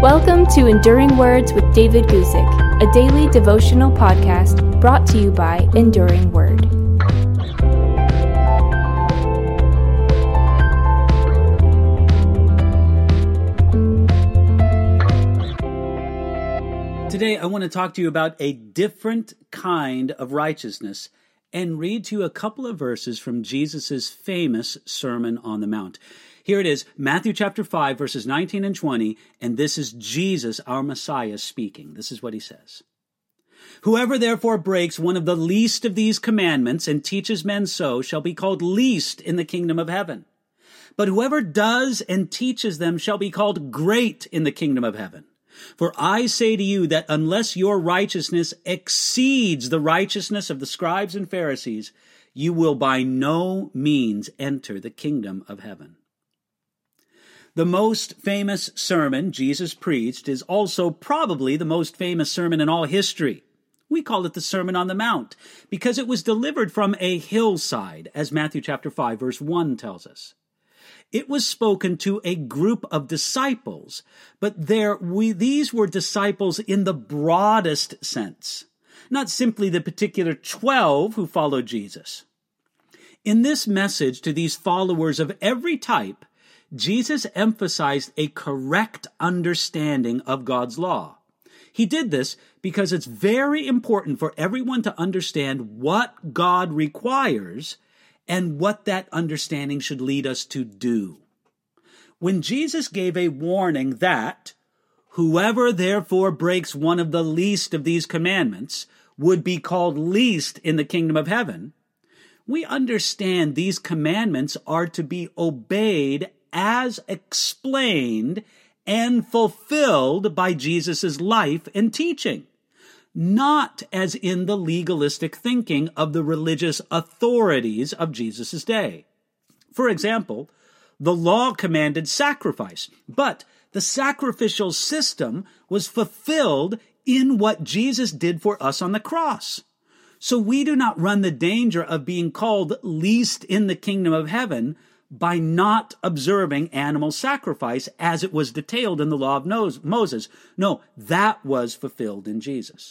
Welcome to Enduring Words with David Guzik, a daily devotional podcast brought to you by Enduring Word. Today, I want to talk to you about a different kind of righteousness and read to you a couple of verses from Jesus' famous Sermon on the Mount. Here it is, Matthew chapter 5, verses 19 and 20, and this is Jesus, our Messiah, speaking. This is what he says. Whoever therefore breaks one of the least of these commandments and teaches men so shall be called least in the kingdom of heaven. But whoever does and teaches them shall be called great in the kingdom of heaven. For I say to you that unless your righteousness exceeds the righteousness of the scribes and Pharisees, you will by no means enter the kingdom of heaven. The most famous sermon Jesus preached is also probably the most famous sermon in all history. We call it the Sermon on the Mount because it was delivered from a hillside, as Matthew chapter 5, verse 1 tells us. It was spoken to a group of disciples, but these were disciples in the broadest sense, not simply the particular 12 who followed Jesus. In this message to these followers of every type, Jesus emphasized a correct understanding of God's law. He did this because it's very important for everyone to understand what God requires and what that understanding should lead us to do. When Jesus gave a warning that whoever therefore breaks one of the least of these commandments would be called least in the kingdom of heaven, we understand these commandments are to be obeyed as explained and fulfilled by Jesus' life and teaching, not as in the legalistic thinking of the religious authorities of Jesus' day. For example, the law commanded sacrifice, but the sacrificial system was fulfilled in what Jesus did for us on the cross. So we do not run the danger of being called least in the kingdom of heaven by not observing animal sacrifice as it was detailed in the law of Moses. No, that was fulfilled in Jesus.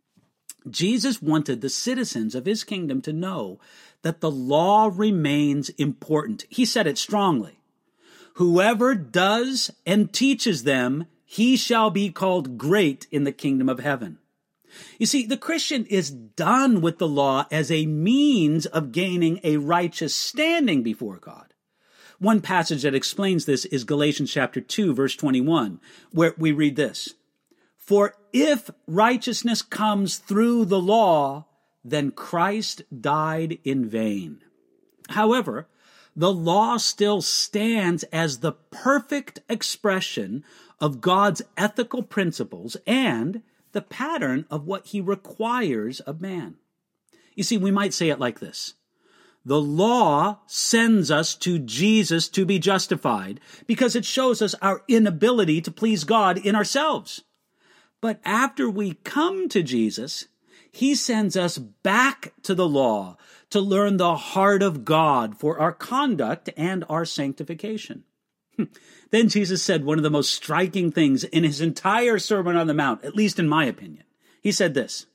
Jesus wanted the citizens of his kingdom to know that the law remains important. He said it strongly. Whoever does and teaches them, he shall be called great in the kingdom of heaven. You see, the Christian is done with the law as a means of gaining a righteous standing before God. One passage that explains this is Galatians chapter 2, verse 21, where we read this. For if righteousness comes through the law, then Christ died in vain. However, the law still stands as the perfect expression of God's ethical principles and the pattern of what he requires of man. You see, we might say it like this. The law sends us to Jesus to be justified because it shows us our inability to please God in ourselves. But after we come to Jesus, he sends us back to the law to learn the heart of God for our conduct and our sanctification. Then Jesus said one of the most striking things in his entire Sermon on the Mount, at least in my opinion. He said this,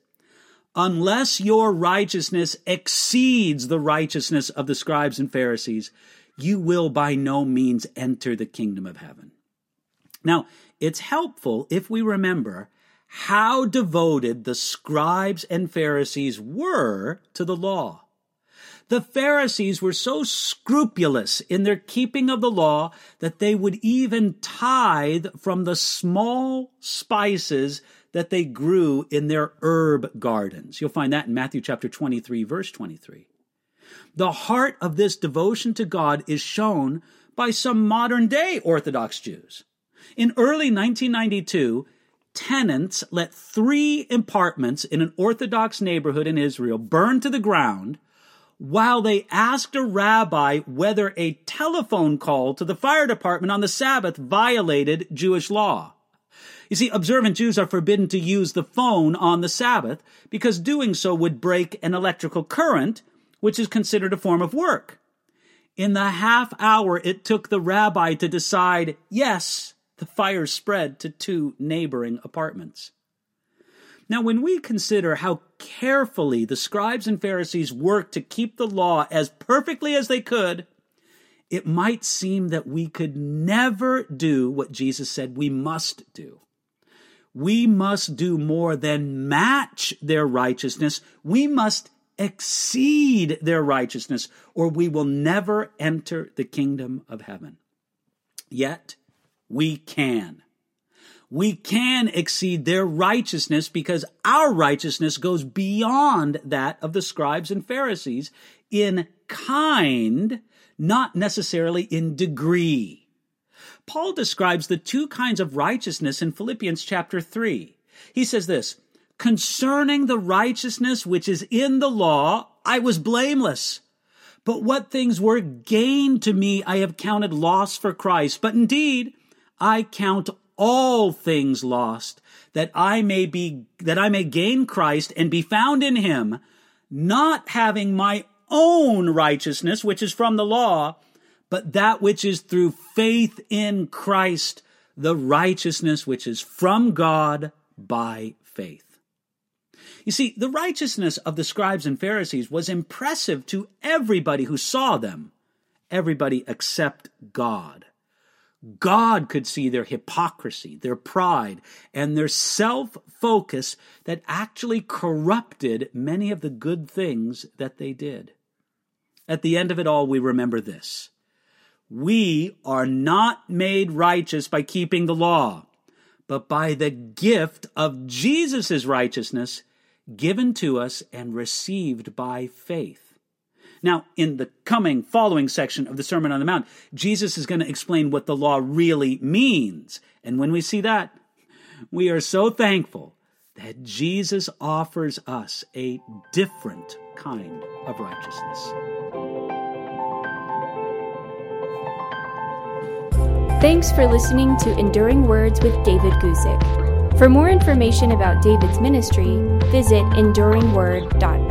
unless your righteousness exceeds the righteousness of the scribes and Pharisees, you will by no means enter the kingdom of heaven. Now, it's helpful if we remember how devoted the scribes and Pharisees were to the law. The Pharisees were so scrupulous in their keeping of the law that they would even tithe from the small spices that they grew in their herb gardens. You'll find that in Matthew chapter 23, verse 23. The heart of this devotion to God is shown by some modern-day Orthodox Jews. In early 1992, tenants let 3 apartments in an Orthodox neighborhood in Israel burn to the ground while they asked a rabbi whether a telephone call to the fire department on the Sabbath violated Jewish law. You see, observant Jews are forbidden to use the phone on the Sabbath because doing so would break an electrical current, which is considered a form of work. In the half hour it took the rabbi to decide, yes, The fire spread to 2 neighboring apartments. Now, when we consider how carefully the scribes and Pharisees worked to keep the law as perfectly as they could, it might seem that we could never do what Jesus said we must do. We must do more than match their righteousness. We must exceed their righteousness, or we will never enter the kingdom of heaven. Yet, we can. We can exceed their righteousness because our righteousness goes beyond that of the scribes and Pharisees in kind, not necessarily in degree. Paul describes the 2 kinds of righteousness in Philippians chapter 3. He says this, "Concerning the righteousness which is in the law, I was blameless. But what things were gain to me I have counted loss for Christ. But indeed, I count all things lost, that I may gain Christ and be found in him, not having my own righteousness, which is from the law, but that which is through faith in Christ, the righteousness which is from God by faith." You see, the righteousness of the scribes and Pharisees was impressive to everybody who saw them, everybody except God. God could see their hypocrisy, their pride, and their self-focus that actually corrupted many of the good things that they did. At the end of it all, we remember this. We are not made righteous by keeping the law, but by the gift of Jesus' righteousness given to us and received by faith. Now, in the following section of the Sermon on the Mount, Jesus is going to explain what the law really means. And when we see that, we are so thankful that Jesus offers us a different kind of righteousness. Thanks for listening to Enduring Words with David Guzik. For more information about David's ministry, visit enduringword.org.